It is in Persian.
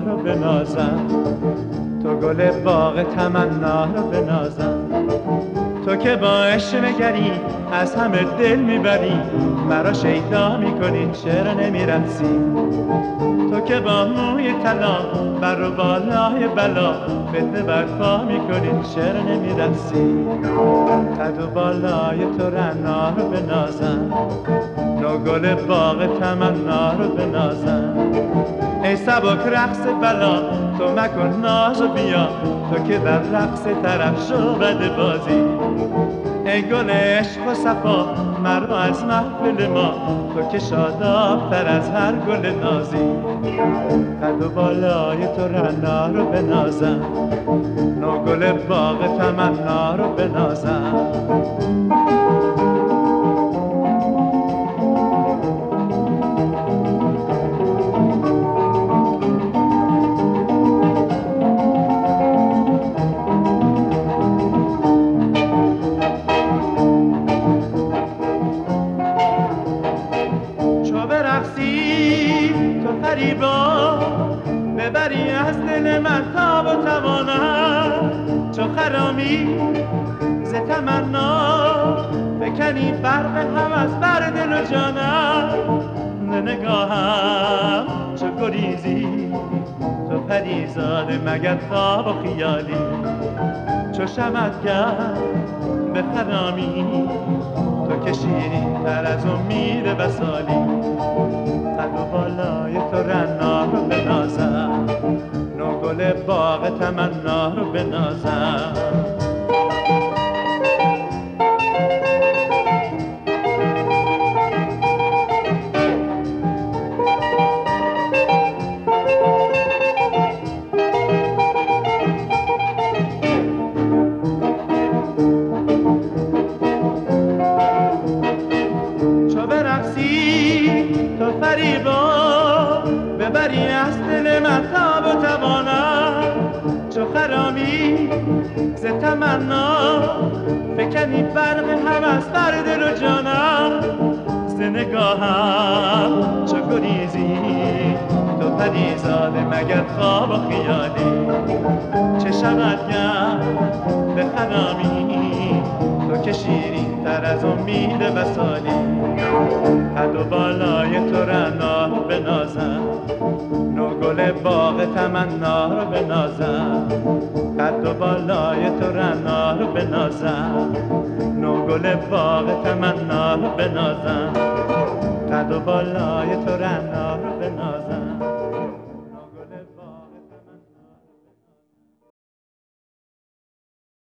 رو بنازم، تو گل باغ تمنا رو بنازم. تو که با عشق نگری از همه دل میبری، مرا شیدا میکنی چرا نمیرقصی؟ تو که با موی طلا بر و بالای بلا فتنه برپا میکنی چرا نمیرقصی؟ قد و بالای تو رعنا رو بنازم، نوگل باغ تمنا رو بنازم. ای سبک رقص بلا تو مکن ناز و بیا، تو که در رقص طرف شو بد بازی. ای گل عشق و صفا مرا از محفل ما، تو که شاداب تر از هر گل نازی. قد و بالای تو رعنا رو بنازم، نوگل باغ تمنا رو بنازم. تو فریبا ببری از دل من تاب و توانم، چو خرامی ز تمنا بکنی برق هوس بر دل و جانم. ز نگاهم چو گریزی تو پریزاده مگر خواب و خیالی، چو شمعت به خرامی تو که شیرین تر از امید وصالی. قد و بالای تو رعنا رو بنازم، نوگل باغ تمنا رو بنازم. چو برقصی تو فریبا ببری از دل من تاب و توانم، چو خرامی ز تمنا فکنی برق هوس بر دل و جانم. ز نگاهم چو گریزی تو پریزاده مگر خواب و خیالی، چه شود به خرامی تو که شیرین تر از امید وصالی. قد و بالای تو رعنا رو بنازم، نوگل باغ تمنا رو بنازم. قد و بالای تو رعنا رو بنازم، نوگل باغ تمنا رو بنازم. قد و بالای تو رعنا رو بنازم.